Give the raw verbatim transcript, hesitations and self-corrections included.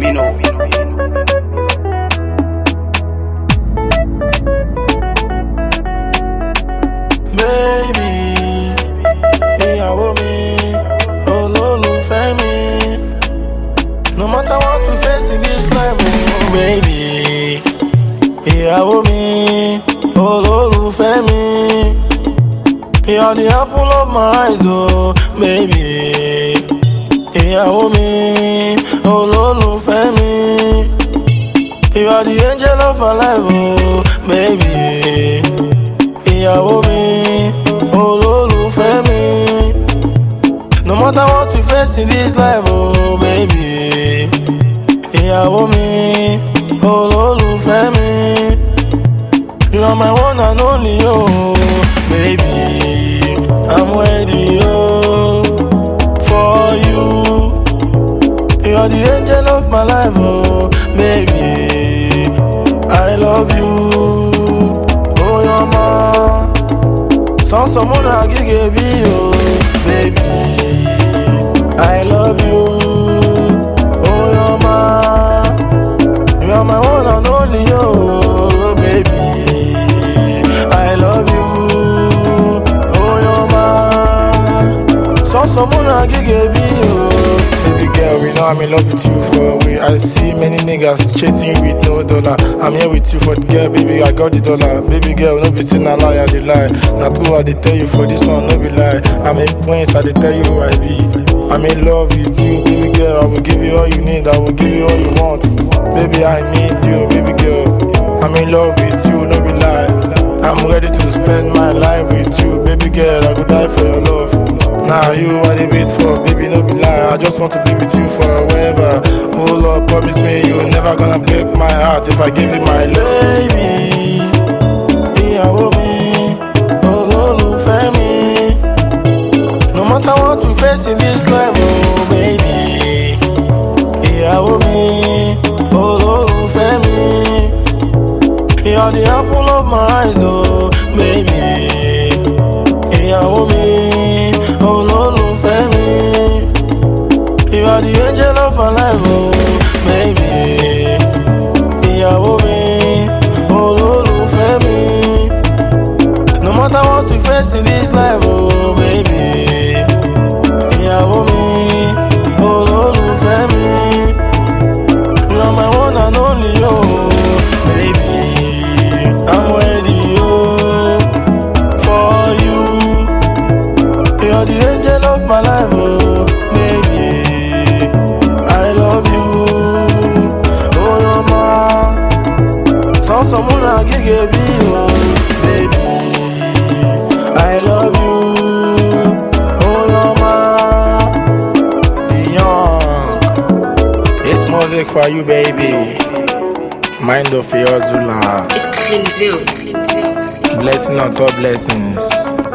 know. Baby, ìyàwó mi, olólùfẹ́ mi. No matter what we face in this life, oh baby. Ìyàwó mi, olólùfẹ́ mi. You're the apple of my eyes, oh baby. Ìyàwó mi, olólùfẹ́ mi. You are the angel of my life, oh baby. Ìyàwó mi, olólùfẹ́ mi. No matter what we face in this life, oh baby. Ìyàwó mi, olólùfẹ́ mi. You are my one and only, oh baby. I'm ready, oh, for you. You are the angel of my life, oh baby. I love you, oh your ma. Sans someone I give you, baby. I love you, oh your ma. You are my one and only, oh baby. I love you, oh your ma. Sans someone I give you. Baby girl, you know I'm in love with you for a way. I see many niggas chasing you with no dollar. I'm here with you for the girl, baby, I got the dollar. Baby girl, no be saying a lie, I dey lie. Not true, I dey tell you for this one, no be lie. I'm in points, I dey tell you who I be. I'm in love with you, baby girl. I will give you all you need, I will give you all you want. Baby, I need you, baby girl. I'm in love with you, no be lie. I'm ready to spend my life with you, baby girl. I could die for your love. Now you are the wait for, baby, no be lie. I just want to be with you forever. Oh Lord, promise me you're never gonna break my heart if I give you my love. Baby, ìyàwó mi, olólùfẹ́ mi. No matter what we face in this life, oh baby. Ìyàwó mi, olólùfẹ́ mi. You're the apple of my eyes, oh baby. Ìyàwó mi, olólùfẹ́ mi. You are the angel of my life, oh baby. Ìyàwó mi, olólùfẹ́ mi. No matter what we face in this life, oh baby. Ìyàwó mi, olólùfẹ́ mi. You are my one and only, oh baby. I'm ready, oh, for you. You are the angel of my life, oh baby. I love you, oh your ma. Sans someone I give you, oh baby. I love you, oh your ma. The young, it's music for you, baby. Mind of your Zula. It's Clean Zoo. Blessing on top blessings.